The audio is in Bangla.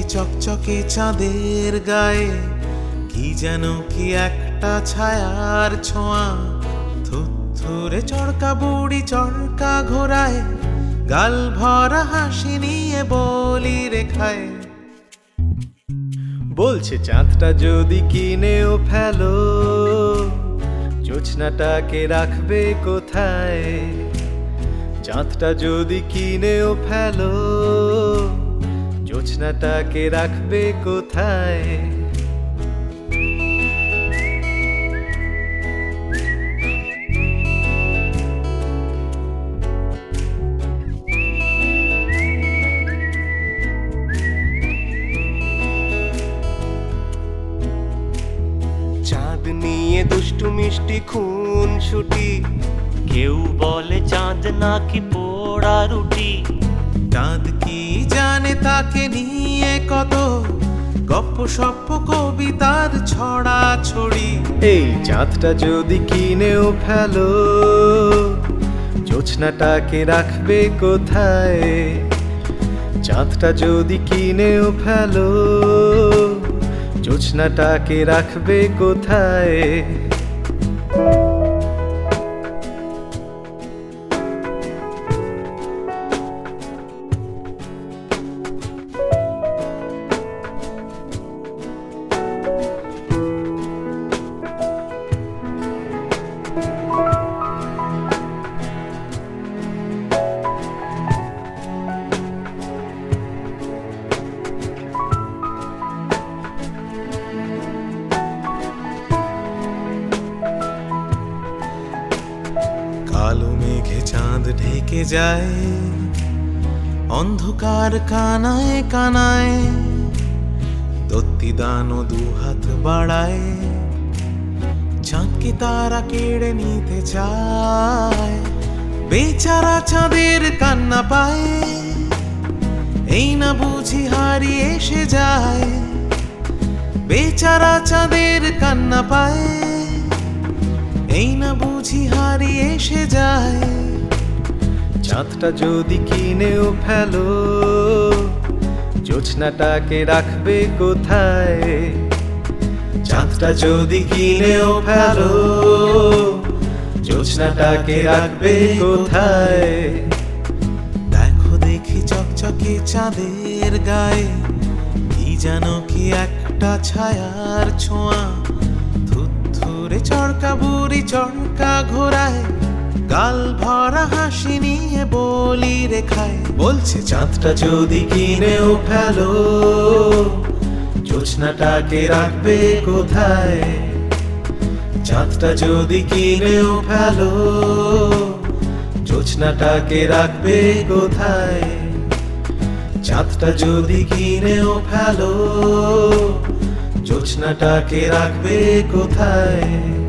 চকচকে চাঁদের গায়ে কি যেন কি একটা ছায়ার ছোঁয়া, থুথুরে চড়কা বুড়ি চড়কা ঘোরায়, গাল ভরা হাসি নিয়ে বলি রেখায়। বলছে চাঁদটা যদি কিনেও ফেলো, জোছনাটাকে রাখবে কোথায়? চাঁদটা যদি কিনেও ফেলো, জোছনাটাকে রাখবে কোথায়? চাঁদ নিয়ে দুষ্টু মিষ্টি খুন ছুটি, কেউ বলে চাঁদ নাকি পোড়া রুটি। চাঁদ কি জানে তাকে নিয়ে কত গপ্প সপ্প কবিতার ছড়া ছড়ি। এই চাঁদটা যদি কিনেও ফেলো, জোছনাটাকে রাখবে কোথায়? চাঁদটা যদি কিনেও ফেলো, জোছনাটাকে রাখবে কোথায়? কালো মেঘে চাঁদ ঢেকে যায়, অন্ধকার কানায় কানায়, দত্তি দানো দুহাত বাড়ায়, চাঁদকে তারা কেড়ে নিতে চায়। বেচারা চাঁদের কান্না পায়, এই না বুঝি হারিয়ে এসে যায়। বেচারা চাঁদের কান্না পায়, এই না বুঝি হারিয়ে এসে যায়। চাঁদটা যদি কিনেও ফেলো, জোছনাটাকে রাখবে কোথায়? চাঁদটা যদি কিনেও ফেলো, জোছনাটাকে রাখবে কোথায়? দেখো দেখি চকচকে চাঁদের গায়ে কি যেন কি একটা ছায়ার ছোঁয়া, থুথুরে চড়কা বুড়ি চড়কা ঘোরায়, গাল ভরা হাসি নিয়ে বলি রেখায়। বলছে চাঁদটা যদি কিনেও ফেলো, জোছনাটাকে রাখবে কোথায়? চাঁদটা যদি কিনেও ফেলো, জোছনাটাকে রাখবে কোথায়? চাঁদটা যদি কিনেও ফেলো, জোছনাটাকে রাখবে কোথায়?